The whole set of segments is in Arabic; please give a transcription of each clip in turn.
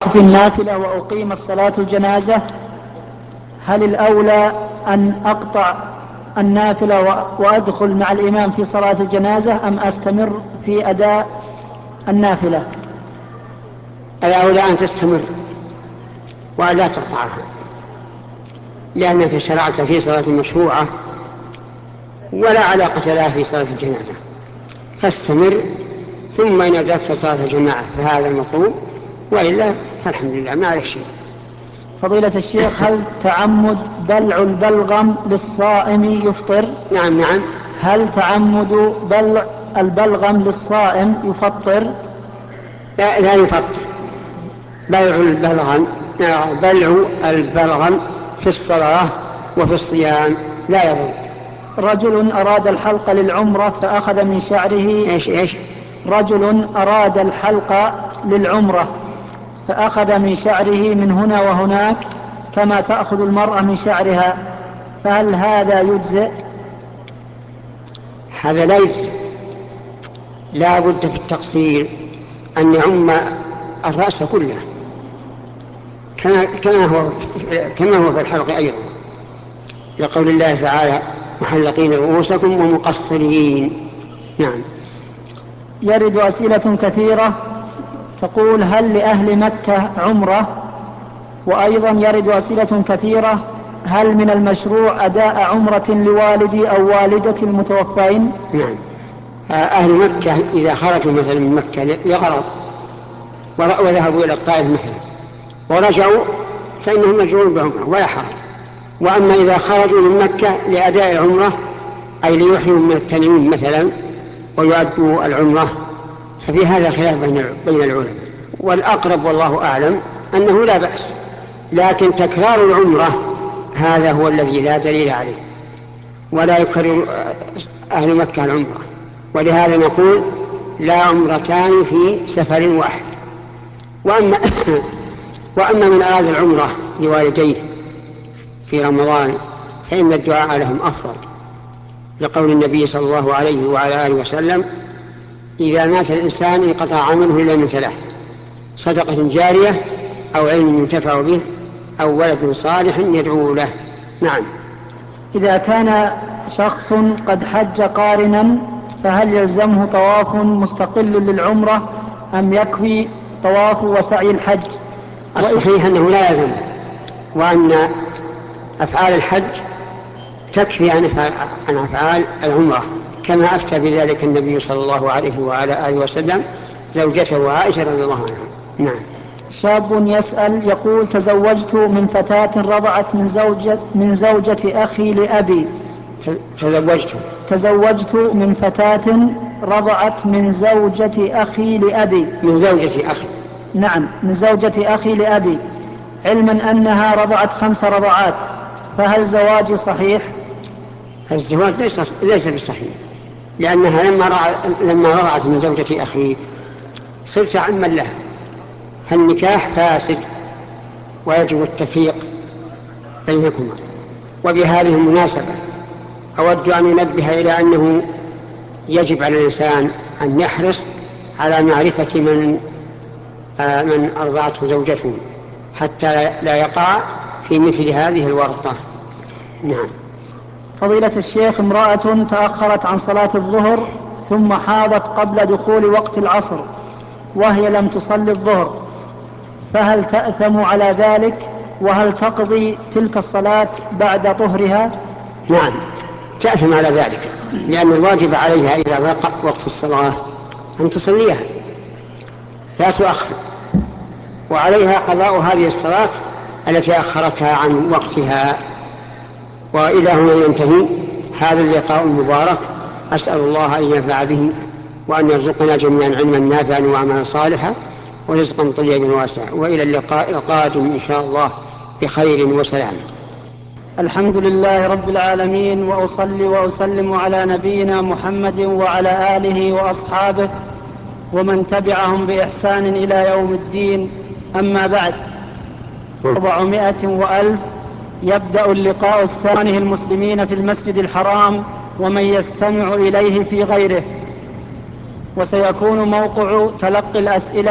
في النافلة وأقيم الصلاة الجنازة، هل الأولى أن أقطع النافلة وأدخل مع الإمام في صلاة الجنازة أم أستمر في أداء النافلة؟ الأولى أن تستمر ولا تقطعها، لأنك شرعت في صلاة مشروعة ولا علاقة لها في صلاة الجنازة، فاستمر، ثم إن أدركت صلاة الجماعة فهذا المطلوب، وإلا فالحمد لله ما عليه شيء. فضيلة الشيخ، هل تعمد بلع البلغم للصائم يفطر؟ نعم. هل تعمد بلع البلغم للصائم يفطر؟ لا يفطر. بلع البلغم في الصلاة وفي الصيام لا يضر. رجل أراد الحلق للعمرة فأخذ من شعره إيش؟ رجل أراد الحلق للعمرة فأخذ من شعره من هنا وهناك كما تأخذ المرأة من شعرها، فهل هذا يجزئ؟ هذا لا يجزئ، لا بد في التقصير أن يعم الرأس كله كما هو في الحلق أيضا، لقول الله تعالى: محلقين رؤوسكم ومقصرين. نعم. يرد أسئلة كثيرة تقول: هل لأهل مكة عمرة؟ وأيضا يرد أسئلة كثيرة: هل من المشروع أداء عمرة لوالدي أو والدتي المتوفين؟ نعم. أهل مكة إذا خرجوا مثلا من مكة لغرض وذهبوا إلى الطائف مثلا ورجعوا فإنهم مجرون بعمرة ولا حرج. وأما إذا خرجوا من مكة لأداء العمرة، أي ليحرموا من التنعيم مثلا ويؤدوا العمرة، ففي هذا خلاف بين العلماء، والأقرب والله أعلم أنه لا بأس، لكن تكرار العمرة هذا هو الذي لا دليل عليه، ولا يكرر أهل مكة العمرة، ولهذا نقول: لا عمرتان في سفر واحد. وأما من أراد العمرة لوالديه في رمضان فإن الدعاء لهم أفضل، لقول النبي صلى الله عليه وعلى آله وسلم: إذا مات الإنسان انقطع عمله إلا من ثلاث: صدقة جارية، أو علم ينتفع به، أو ولد صالح يدعو له. نعم. إذا كان شخص قد حج قارنا فهل يلزمه طواف مستقل للعمرة أم يكفي طواف وسعي الحج؟ الصحيح أنه لا يلزم، وأن أفعال الحج تكفي عن أفعال العمرة، كما أفتى بذلك النبي صلى الله عليه وعلى آله وسلم زوجته عائشة رضي الله عنها. نعم. شاب يسأل يقول: تزوجت من فتاة رضعت من زوجة أخي لأبي. تزوجت من فتاة رضعت من زوجة أخي لأبي. من زوجة أخي. نعم، من زوجة أخي لأبي، علما أنها رضعت 5 رضعات، فهل زواجي صحيح؟ الزواج ليس بصحيح، لأنها لما رضعت من زوجة أخيك صرت عما لها، فالنكاح فاسد ويجب التفريق بينكما. وبهذه المناسبة أود أن ينبه إلى أنه يجب على الإنسان أن يحرص على معرفة من أرضعته زوجته حتى لا يقع في مثل هذه الورطة. نعم. فضيلة الشيخ، امرأة تأخرت عن صلاة الظهر ثم حاضت قبل دخول وقت العصر وهي لم تصلي الظهر، فهل تأثم على ذلك؟ وهل تقضي تلك الصلاة بعد طهرها؟ نعم، تأثم على ذلك، لأن الواجب عليها إذا وقع وقت الصلاة أن تصليها لا تؤخر، وعليها قضاء هذه الصلاة التي أخرتها عن وقتها. وإلى هنا ينتهي هذا اللقاء المبارك، أسأل الله أن ينفع به وأن يرزقنا جميعا علما نافعا وعملا صالحا ورزقا طيبا واسعا، وإلى اللقاء القادم إن شاء الله بخير وسلام. الحمد لله رب العالمين، وأصلي وأسلم على نبينا محمد وعلى آله وأصحابه ومن تبعهم بإحسان إلى يوم الدين. أما بعد، 400 وألف يبدأ اللقاء الثاني المسلمين في المسجد الحرام ومن يستمع إليه في غيره، وسيكون موقع تلقي الأسئلة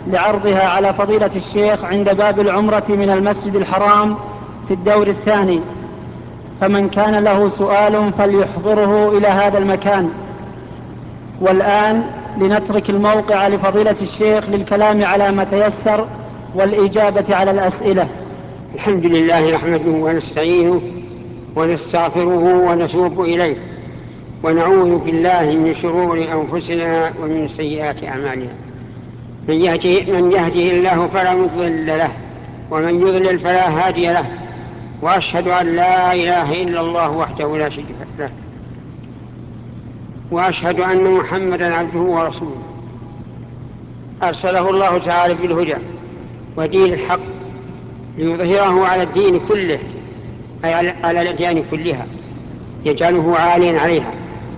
لعرضها على فضيلة الشيخ عند باب العمرة من المسجد الحرام في الدور الثاني، فمن كان له سؤال فليحضره إلى هذا المكان. والآن لنترك الموقع لفضيلة الشيخ للكلام على ما تيسر والإجابة على الأسئلة. الحمد لله نحمده ونستعينه ونستغفره ونتوب إليه، ونعوذ بالله من شرور أنفسنا ومن سيئات أعمالنا. من يهده الله فلا مضل له، ومن يضلل فلا هادي له، وأشهد أن لا إله إلا الله وحده لا شريك له، وأشهد أن محمدا عبده ورسوله أرسله الله تعالى بالهدى ودين الحق ليظهره على الدين كله، أي على الأديان كلها، يجعله عاليا عليها،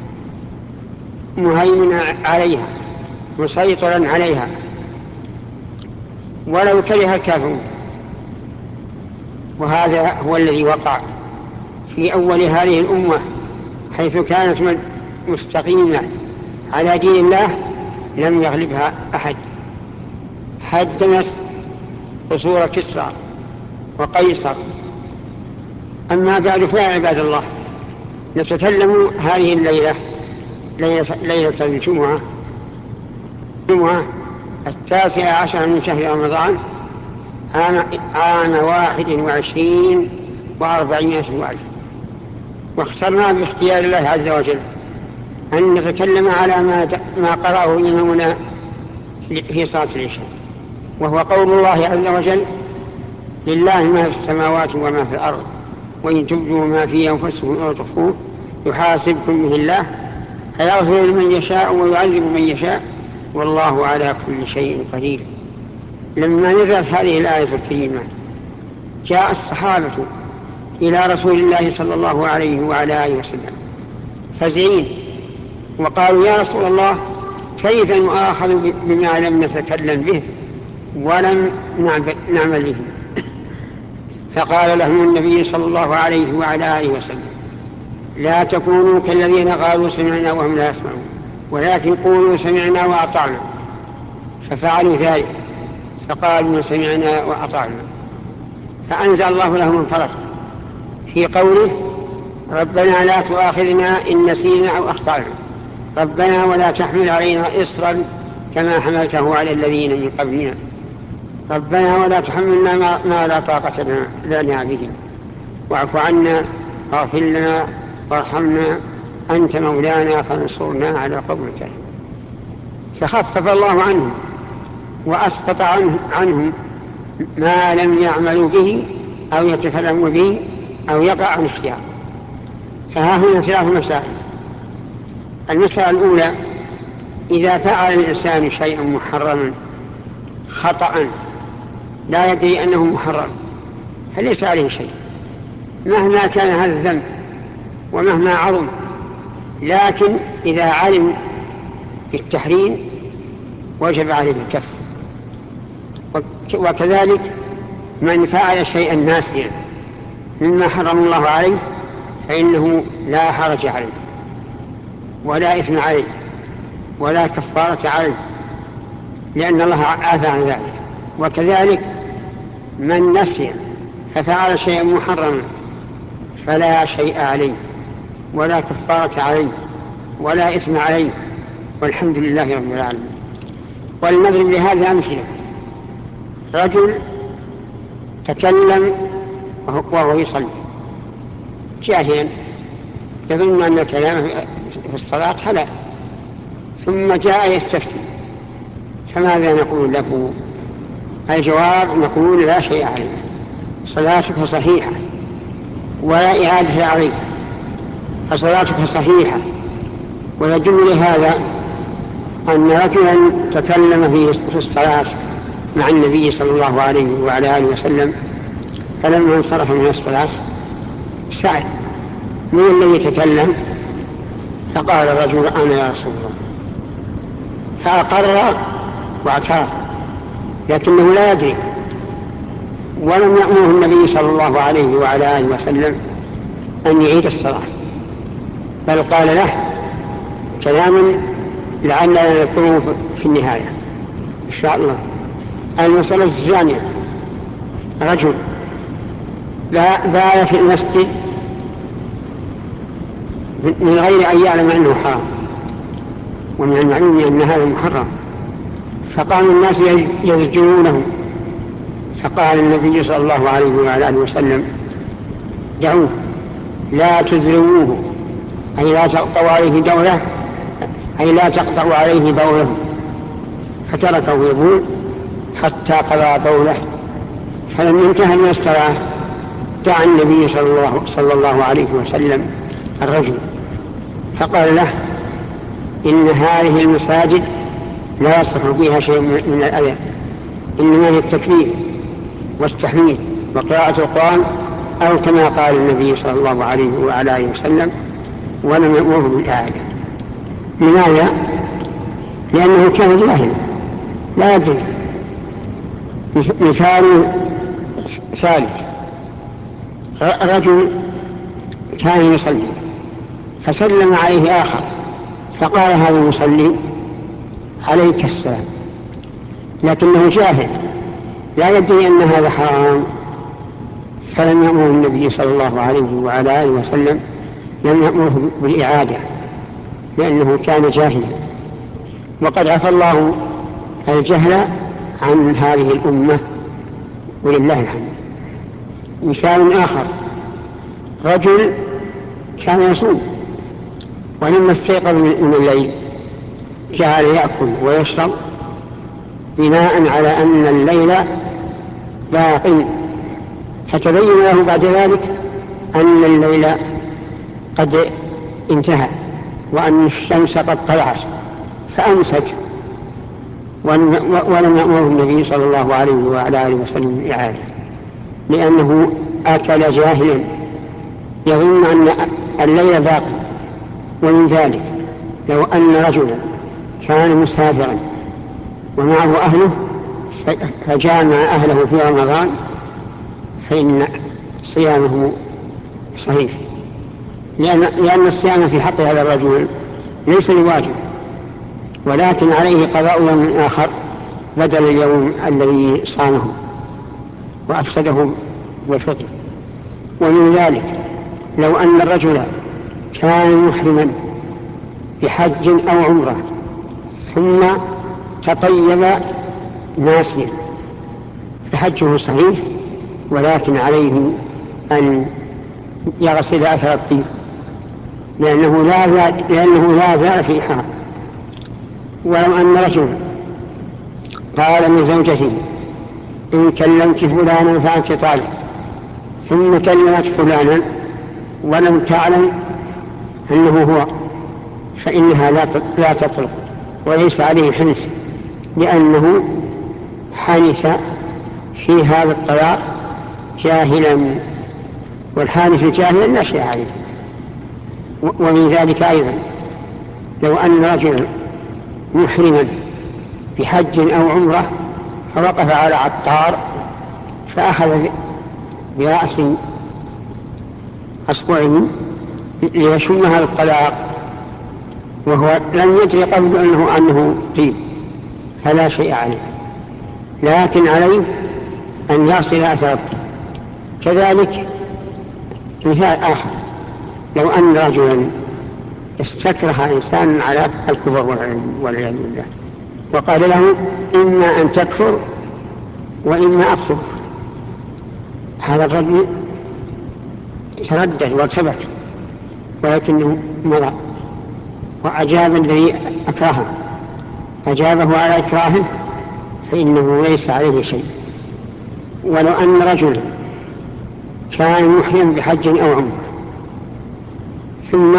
مهيمنا عليها، مسيطرا عليها، ولو كره الكافرون. وهذا هو الذي وقع في أول هذه الأمة، حيث كانت مستقيمة على دين الله لم يغلبها أحد. هدمت قصور كسرى وقيصر. أما بعد، فيا عباد الله، نتكلم هذه الليلة ليلة الجمعة 19 من شهر رمضان عام 21 و400 وألف. واخترنا باختيار الله عز وجل أن نتكلم على ما قرأه إمامنا في صلاة العشاء، وهو قول الله عز وجل: لله ما في السماوات وما في الأرض، وإن تبدوا ما في أنفسكم أو تخفوه يحاسبكم به الله، فيغفر لمن يشاء ويعذب من يشاء، والله على كل شيء قدير. لما نزلت هذه الآية الكريمة جاء الصحابة إلى رسول الله صلى الله عليه وعلى آله وسلم فزعين، وقالوا: يا رسول الله، كيف نؤاخذ بما لم نتكلم به ولم نعمل به؟ فقال لهم النبي صلى الله عليه وعلى آله وسلم: لا تكونوا كالذين قالوا سمعنا وهم لا يسمعون، ولكن قولوا سمعنا وأطعنا. ففعلوا ذلك، فقالوا سمعنا وأطعنا. فأنزل الله لهم الفرج في قوله: ربنا لا تؤاخذنا إن نسينا أو أخطأنا، ربنا ولا تحمل علينا إصرا كما حملته على الذين من قبلنا، ربنا ولا تحملنا ما لا طاقة لنا به، واعف عنا واغفر لنا وارحمنا أنت مولانا فانصرنا على القوم الكافرين. فخفف الله عنهم وأسقط عنهم ما لم يعملوا به أو يتكلموا به أو يقع عن اختيار. فها هنا 3 مسائل. المسألة الأولى: إذا فعل الإنسان شيئا محرما خطأ لا يدري أنه محرم فليس عليه شيء مهما كان هذا الذنب ومهما عظم، لكن إذا علم بالتحريم وجب عليه الكف. وكذلك من فعل شيئا ناسيا مما حرم الله عليه فإنه لا حرج عليه ولا إثم عليه ولا كفارة عليه، لأن الله عافى عن ذلك. وكذلك من نسي ففعل شيئا محرما فلا شيء عليه ولا كفارة عليه ولا إثم عليه، والحمد لله رب العالمين. ولنضرب لهذا أمثلة: رجل تكلم وهو يصلي جاهلا يظن أن الكلام في الصلاة حلال، ثم جاء يستفتي، فماذا نقول له؟ الجواب: نقول لا شيء عليه، صلاتك صحيحة ولا إعادة عليه، فصلاتك صحيحة. ويدل لهذا أن رجلا تكلم في الصلاة مع النبي صلى الله عليه وعلى آله وسلم، فلما انصرف من الصلاة سأل: من الذي تكلم؟ فقال الرجل: أنا يا رسول الله. فأقر واعترف، لكنه لا يدري، ولم يأمره النبي صلى الله عليه وعلى آله وسلم أن يعيد الصلاة، بل قال له كلاما لعلنا نذكره في النهاية إن شاء الله. المسألة الثانية: رجل بال في المسجد من غير أن يعلم أنه حرام، ومن المعلوم أن هذا محرم، فقام الناس يزجرونه، فقال النبي صلى الله عليه وعلى آله وسلم: دعوه، لا تزرموه، أي لا تقطعوا عليه دوله، أي لا تقطعوا عليه بوله. فتركه يبول حتى قضى بوله. فلما انتهى من الصلاة دعا النبي صلى الله عليه وسلم الرجل فقال له: إن هذه المساجد لا يصح فيها شيء من الأذى، إنما هي التكبير والتحميد وقراءة القرآن، أو كما قال النبي صلى الله عليه وعلى آله وسلم، ولم يأمره بالإعادة. لماذا؟ لأنه كان جاهلا لا يدري. مثال ثالث: رجل كان يصلي فسلم عليه آخر فقال هذا المصلي: عليك السلام، لكنه جاهل لا يدري أن هذا حرام، فلم يأمره النبي صلى الله عليه وعلى آله وسلم، لم يأمره بالإعادة لأنه كان جاهلا. وقد عفى الله الجهل عن هذه الأمة ولله الحمد. مثال آخر: رجل كان يصوم ولما استيقظ من الليل جعل يأكل ويشرب بناء على أن الليل باق، فتبين له بعد ذلك أن الليل قد انتهى وأن الشمس قد طلعت، فأمسك ولم يأمره النبي صلى الله عليه وعلى آله وسلم بالإعادة، لأنه أكل جاهلا يظن أن الليل باق. ومن ذلك لو أن رجلا كان مسافرا ومعه أهله فجامع أهله في رمضان فإن صيامه صحيح، لأن الصيام في حق هذا الرجل ليس بواجب، ولكن عليه قضاء يوم آخر بدل اليوم الذي صامه وأفسده بالفطر. ومن ذلك لو أن الرجل كان محرما بحج أو عمرة ثم تطيب ناسيا فحجه صحيح، ولكن عليه أن يغسل أثر الطيب لأنه لا زال في إحرام. ولو أن رجل قال لزوجته: إن كلمت فلانا فأنت طالق، ثم كلمت فلانا ولم تعلم أنه هو، فإنها لا تطلق وليس عليه حنث، لأنه حانث في هذا الطلاق جاهلا، والحانث جاهلا لا شيء عليه. ومن ذلك أيضا لو أن رجلا محرما بحج أو عمرة فوقف على عطار فأخذ برأس أصبعه ليشم هذا الطلاق وهو لم يدري قبل أنه طيب، فلا شيء عليه، لكن عليه أن يصل أثر الطيب. كذلك مثال آخر: لو أن رجلا استكره إنسان على الكفر والعياذ بالله وقال له: إما أن تكفر وإما أقتلك، هذا الرجل تردد وارتبك ولكنه مضى وأجاب الذي أكرهه، أجابه على إكراهه فإنه ليس عليه شيء. ولو أن رجلا كان محرم بحج أو عمرة ثم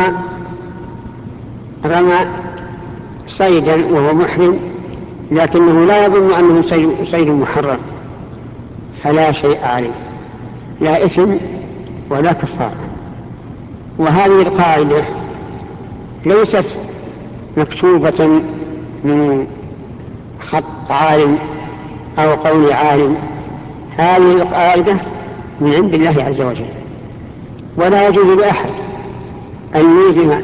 رمى صيدا وهو محرم لكنه لا يظن أنه صيد محرم فلا شيء عليه، لا إثم ولا كفارة. وهذه القاعدة ليست مكتوبة من خط عالم أو قول عالم، هذه القاعدة من عند الله عز وجل، ولا يجوز لأحد أن يلزم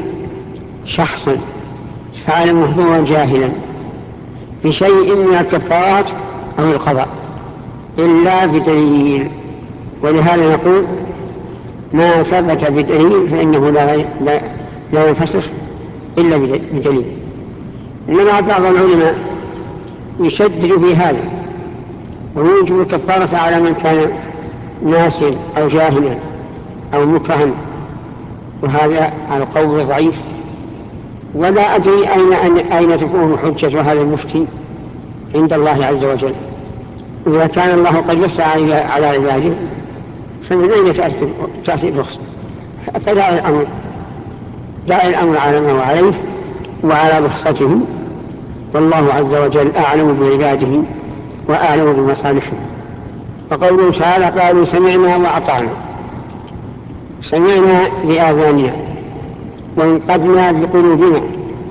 شخصا فعل محظورا جاهلا بشيء من الكفارات أو القضاء إلا بدليل. ولهذا نقول ما ثبت بدليل فإنه لا ينفسخ إلا بدليل. إنما بعض العلماء يشدد في هذا ويوجب الكفارة على من كان ناسيا أو جاهلا أو مكرها، وهذا القول ضعيف. ولا أدري أين تكون حجة هذا المفتي عند الله عز وجل. إذا كان الله قد وسع على عباده فمن أين تأتي الرخصة؟ فدع الأمر على ما هو عليه وعلى رخصته، والله عز وجل أعلم بعباده وأعلم بمصالحهم. وقوله تعالى قالوا سمعنا وأطعنا، سمعنا بآذاننا وانقذنا بقلوبنا،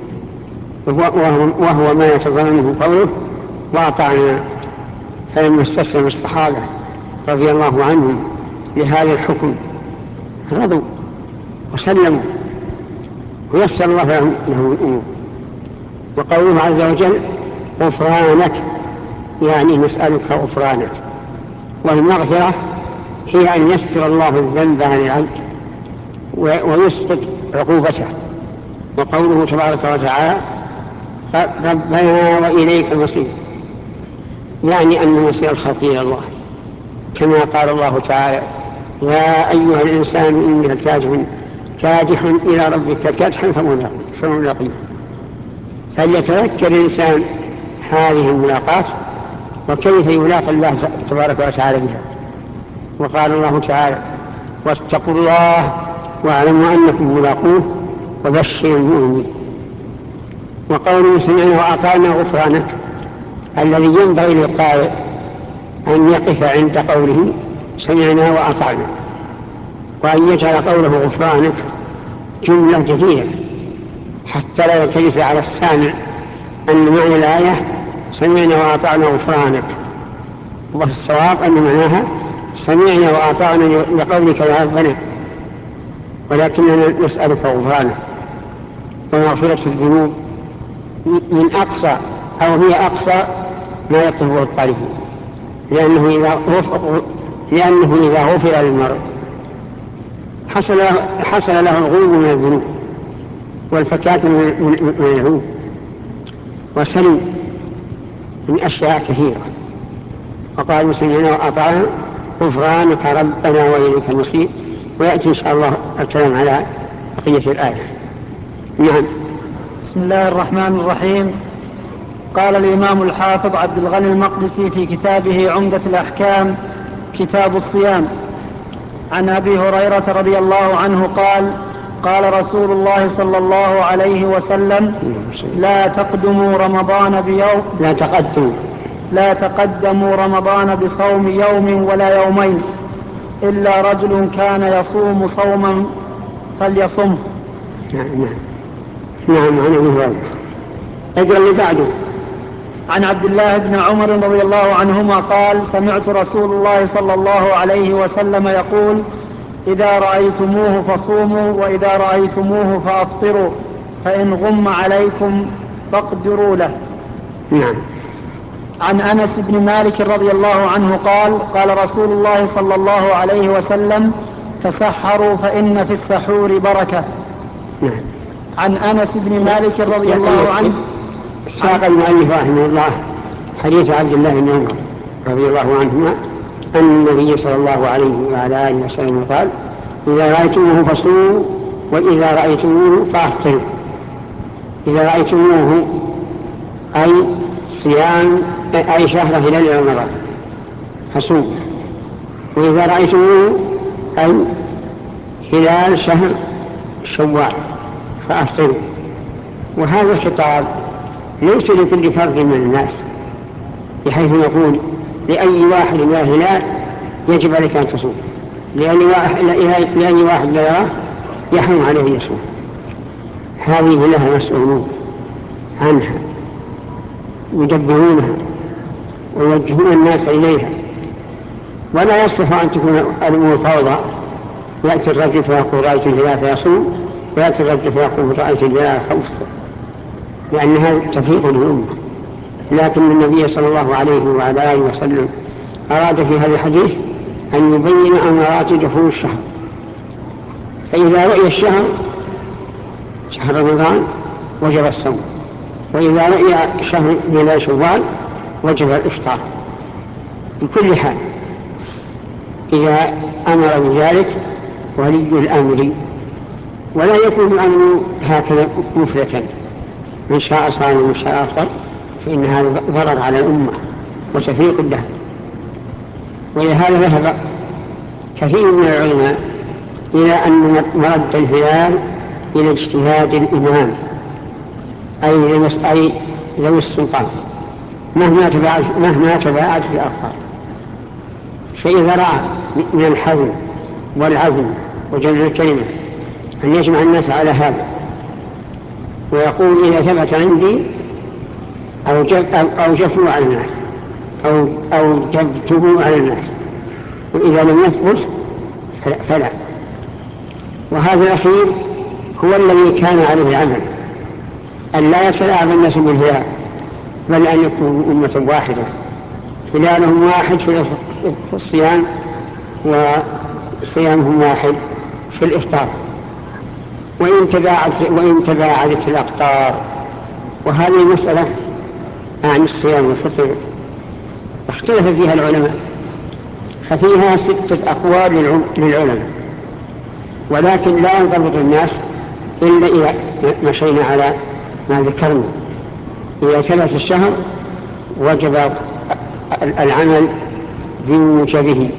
وهو ما يتضمنه قوله وأطعنا. فلما استسلم الصحابة رضي الله عنهم لهذا الحكم رضوا وسلموا ويسر الله لهم الأمور. وقوله عز وجل غفرانك، يعني نسألك غفرانك. والمغفرة هي أن يستر الله الذنب عن العبد ويسقط عقوبته. وقوله تبارك وتعالى ربنا وإليك المصير، يعني أن المصير الخلق إلى الله، كما قال الله تعالى يا أيها الإنسان إنك كادح إلى ربك كادحا فملاقيه. فليتذكر الإنسان هذه الملاقات وكيف يلاقي الله تبارك وتعالى بها. وقال الله تعالى واتقوا الله واعلموا أنكم ملاقوه وبشر المؤمنين. وقوله سمعنا وأطعنا غفرانك، الذي ينبغي للقارئ أن يقف عند قوله سمعنا وأطعنا، وأن يجعل قوله غفرانك جملة جديدة حتى لا يلتبس على السامع أن معنى الآية سمعنا وأطعنا غفرانك، والصواب أن معناها سمعنا وأطعنا لقولك يا ربنا، ولكننا نسألك غفرانك. ومغفرة الذنوب من أقصى أو هي أقصى ما يطلبه الطالب، لأنه إذا غفر للمرء حصل له الغلو من الذنوب والفكاة من العيوب وسلم من أشياء كثيرة. وقالوا سمعنا وأطعنا غفرانك ربنا وإليك المصير. ويأتي إن شاء الله الكلام على بقية الآية. نعم. بسم الله الرحمن الرحيم. قال الإمام الحافظ عبد الغني المقدسي في كتابه عمدة الأحكام كتاب الصيام عن أبي هريرة رضي الله عنه قال قال رسول الله صلى الله عليه وسلم لا تقدموا رمضان بصوم يوم ولا يومين إلا رجل كان يصوم صوما فليصمه. نعم. عن أبي هريرة. اقرأ اللي بعده. عن عبد الله بن عمر رضي الله عنهما قال سمعت رسول الله صلى الله عليه وسلم يقول إذا رأيتموه فصوموا وإذا رأيتموه فأفطروا فإن غم عليكم فاقدروا له. نعم. عن أنس بن مالك رضي الله عنه قال قال رسول الله صلى الله عليه وسلم تسحروا فإن في السحور بركة. نعم. عن أنس بن مالك رضي الله عنه ساق المؤلف رحمه الله حديث عبد الله بن عمر رضي الله عنهما أن النبي صلى الله عليه وعلى آله وسلم قال إذا رأيتموه فصوموا وإذا رأيتموه فأفطروا. إذا رأيتموه أي صيام أي شهر هلال رمضان فصوموا، وإذا رأيتموه أي هلال شهر شوال فأفطروا. وهذا الخطاب ليس لكل فرد من الناس، بحيث نقول لأي واحد لا هلال يجب عليك أن تصوم، لأي واحد لا يراه يحرم عليه يصوم. هذه لها مسؤولون عنها يدبرونها ويوجهون الناس إليها، ولا يصلح أن تكون الأمور فوضى. يأتي الرجل فيقول رأيت الهلال فيصوم، ويأتي الرجل فيقول رأيت الهلال فأفطر، لأن هذا تفريق للأمة. لكن النبي صلى الله عليه وعلى آله وسلم أراد في هذا الحديث أن يبين أمارات دخول الشهر. فإذا رؤي الشهر شهر رمضان وجب الصوم، وإذا رؤي شهر هلال شوال وجب الإفطار بكل حال إذا أمر بذلك ولي الأمر، ولا يكون الأمر هكذا مفلتا، من شاء صام ومن شاء أفطر، فإن هذا ضرر على الأمة وتفريق لها. ولهذا ذهب كثير من العلماء إلى أن مرد الهلال إلى اجتهاد الإمام أي ذوي السلطان مهما تباعدت الأخبار. فإذا رأى من الحزم والعزم وجمع الكلمة أن يجمع الناس على هذا ويقول إذا ثبت عندي أوجبته على الناس أو جبته على الناس، وإذا لم يثبت فلا. وهذا الأخير هو الذي كان عليه العمل، أن لا يتلاعب الناس بالهلال، بل أن يكونوا أمة واحدة هلالهم واحد في الصيام وصيامهم واحد في الإفطار، وإن تباعدت الأقطار. وهذه المسألة عن الصيام والفطر اختلف فيها العلماء، ففيها 6 أقوال للعلماء، ولكن لا ينضبط الناس إلا إذا مشينا على ما ذكرنا. إذا ثبت الشهر وجب العمل بموجبه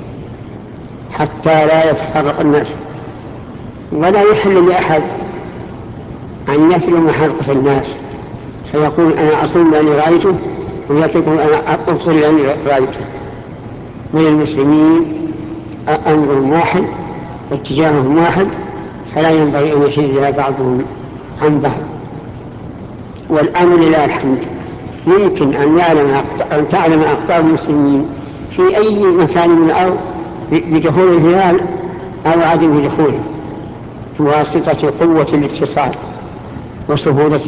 حتى لا يتفرق الناس، ولا يحل لأحد أن يثلم حلقة الناس فيقول أنا أصوم لأني رأيته، ويقول أنا أفطر لأني رأيته. من المسلمين أمر واحد واتجاههم واحد، فلا ينبغي أن يشد بعضهم عن بعض. والأمر لله الحمد يمكن أن تعلم أقطار المسلمين في أي مكان من الأرض بدخول الهلال أو عدم دخوله بواسطة قوة الاتصال وسهولته.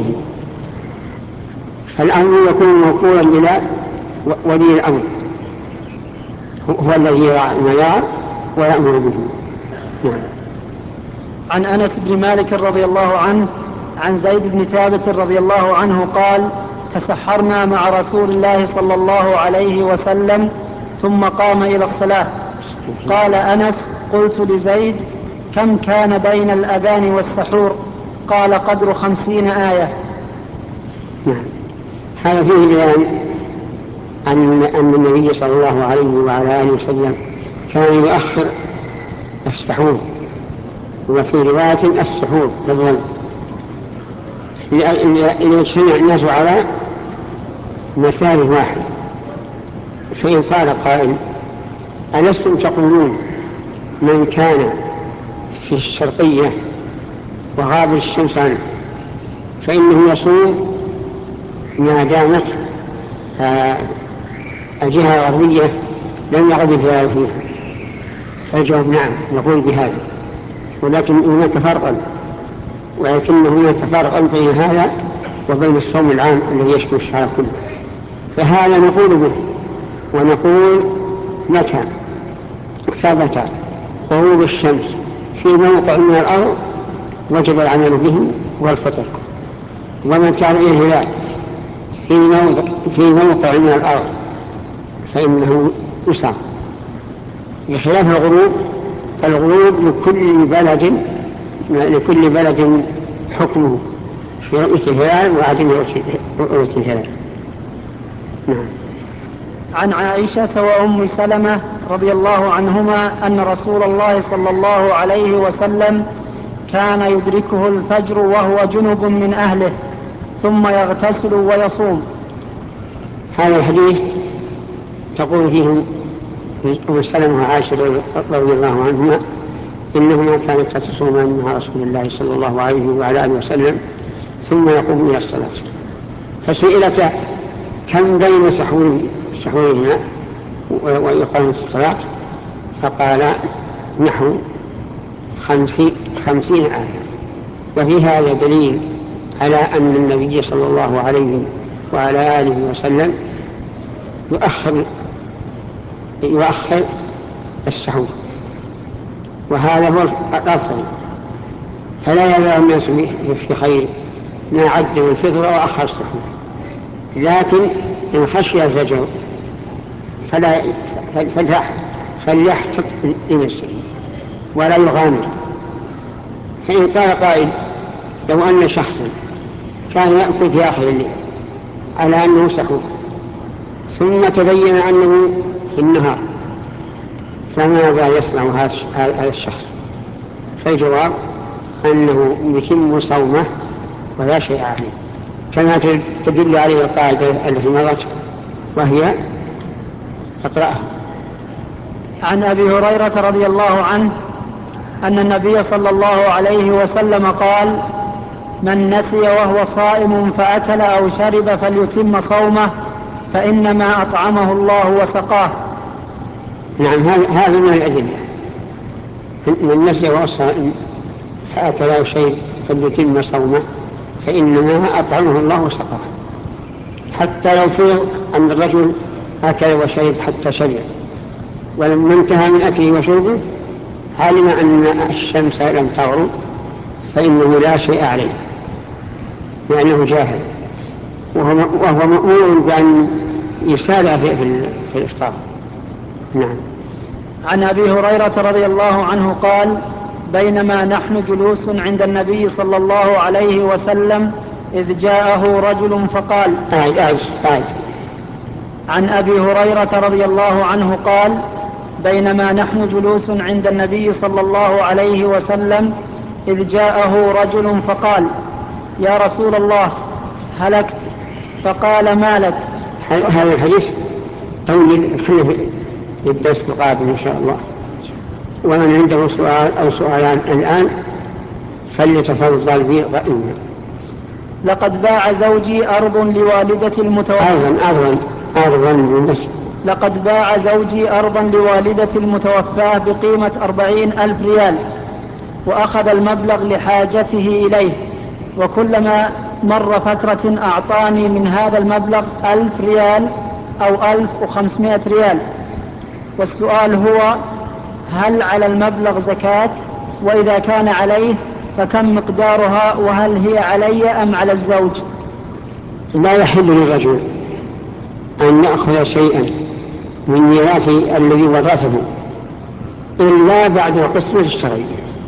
فالأمر يكون موكولا إلى ولي الأمر، هو الذي يرى الميار ويأمر به. نعم. عن أنس بن مالك رضي الله عنه عن زيد بن ثابت رضي الله عنه قال: تسحرنا مع رسول الله صلى الله عليه وسلم ثم قام إلى الصلاة. قال أنس: قلت لزيد: كم كان بين الأذان والسحور؟ قال: قدر 50 آية. نعم. هذا فيه بيان أن النبي صلى الله عليه وعلى آله وسلم كان يؤخر السحور، وفي رواية السحور بالظن، ليجتمع الناس على مسار واحد. فإن قال قائل: ألستم تقولون من كان في الشرقية وغاب الشمس عنه فإنه يصوم ما دامت الجهة الغربية لم يغب الهلال فيها؟ فالجواب نعم، نقول بهذا، ولكن هناك فرق بين هذا وبين الصوم العام الذي يشمل الشهر كله. فهذا نقول به، ونقول متى ثبت غروب الشمس في موقع من الأرض وجب العمل به والفطر، ومتى رؤي الهلال في موقع من الأرض فإنه يصام. بخلاف الغروب، فالغروب لكل بلد حكمه في رؤية الهلال وعدم رؤية الهلال. نعم. عن عائشة وأم سلمة رضي الله عنهما أن رسول الله صلى الله عليه وسلم كان يدركه الفجر وهو جنب من أهله ثم يغتسل ويصوم. هذا الحديث تقول فيه أم سلمة وعائشة رضي الله عنهما إنهما كانت تصومان مع رسول الله صلى الله عليه وعلى آله وسلم ثم يقوم إلى الصلاة. فسئلت كم بين سحورهما وإقامة الصلاة، فقال نحو 50 آية. وفي هذا دليل على أن النبي صلى الله عليه وعلى آله وسلم يؤخر السحور، وهذا هو الأفضل، فلا يزال الناس في خير ما عدوا الفطر وأخر السحور. لكن إن خشي الفجر فليحتط لنفسه ولا يغامر. فإن قال قائل لو أن شخصا كان يأكل في آخر الليل على أنه سحور ثم تبين أنه في النهار، فماذا يصنع هذا الشخص؟ فالجواب أنه يتم صومه ولا شيء عليه، كما تدل عليه القاعدة التي مضت وهي اقرأها. عن أبي هريرة رضي الله عنه أن النبي صلى الله عليه وسلم قال: من نسي وهو صائم فأكل أو شرب فليتم صومه فإنما أطعمه الله وسقاه. نعم، هذا من الأدلة. من نسي وهو صائم فأكل أو شرب فليتم صومه فإنما أطعمه الله وسقاه. حتى لو فرض أن الرجل أكل وشرب حتى شرب ولما انتهى من أكله وشربه علم أن الشمس لم تغرب فإنه لا شيء عليه لأنه جاهل، وهو مأمور بأن يسارع في الإفطار. نعم. عن أبي هريرة رضي الله عنه قال: بينما نحن جلوس عند النبي صلى الله عليه وسلم إذ جاءه رجل فقال. عن أبي هريرة رضي الله عنه قال: بينما نحن جلوس عند النبي صلى الله عليه وسلم إذ جاءه رجل فقال: يا رسول الله هلكت. فقال: ما لك؟ هذا الحديث طويل، في الدرس القادم إن شاء الله، ومن عنده سؤال أو سؤالان الآن فليتفضل بقائمة. لقد باع زوجي أرض لوالدة المتوفى. لقد باع زوجي أرضا لوالدة المتوفاة بقيمة 40,000 ريال، وأخذ المبلغ لحاجته إليه، وكلما مر فترة أعطاني من هذا المبلغ 1000 ريال أو 1500 ريال. والسؤال هو: هل على المبلغ زكاة؟ وإذا كان عليه فكم مقدارها؟ وهل هي علي أم على الزوج؟ لا يحل للرجل أن يأخذ شيئا من ميراث الذي ورثه إلا بعد القسمة الشرعية،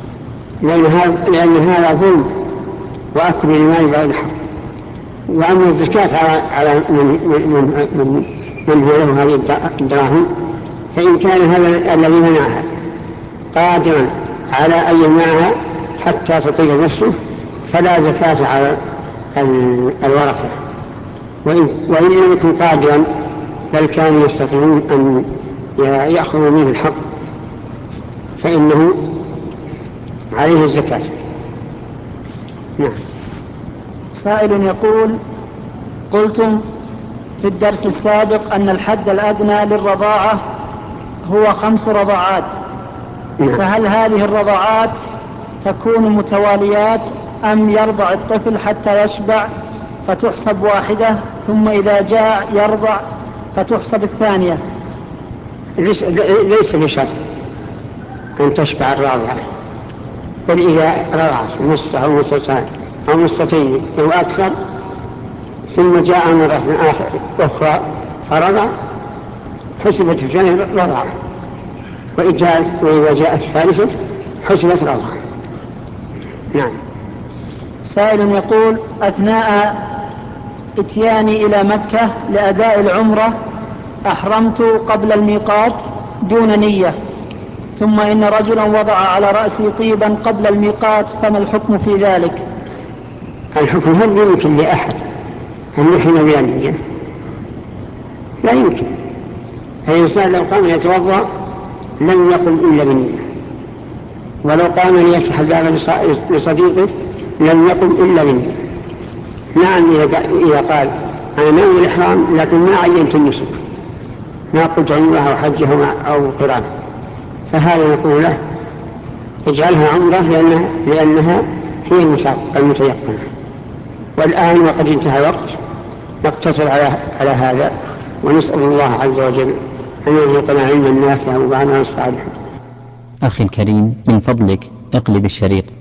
لأن هذا ظلم وأكل المال بعد الحق. وأما الزكاة على من هو له هذه الدراهم، فإن كان هذا الذي منعها قادرا على أن يمنعها حتى تطيب نفسه فلا زكاة على الورثة، وإن لم يكن قادرا بل كانوا يستطيعون أن يأخذوا منه الحق فإنه عليه الزكاة. نعم. سائل يقول: قلتم في الدرس السابق أن الحد الأدنى للرضاعة هو 5 رضاعات، فهل هذه الرضاعات تكون متواليات أم يرضع الطفل حتى يشبع فتحسب واحدة، ثم إذا جاء يرضع فتحسب الثانية؟ ليس بشرط أن تشبع الراضعة، بل إذا رضعت نص أو نصتين أو نصتين أو أكثر ثم جاء مرة أخرى فرضع حسبت الثانية رضعة، وإذا جاءت الثالثة حسبت رضعة. نعم. سائل يقول: أثناء إتياني إلى مكة لأداء العمرة أحرمت قبل الميقات دون نية، ثم إن رجلا وضع على رأسي طيبا قبل الميقات، فما الحكم في ذلك؟ الحكم هل يمكن لأحد أن يحرم بلا نية؟ لا يمكن. الإنسان لو قام يتوضأ لن يقم إلا بنية، ولو قام ليفتح الباب لصديقه لن يقم إلا بنية. نعم، إذا قال أنا ناوي الإحرام لكن ما عينت النسك، ما قلت عمره أو حجه أو قران، فهذا نقول له اجعلها عمره لأنها هي المتيقنة. والآن وقد انتهى الوقت نقتصر على هذا، ونسأل الله عز وجل أن يرزقنا علما نافعا وعملا صالحا. أخي الكريم، من فضلك اقلب الشريط.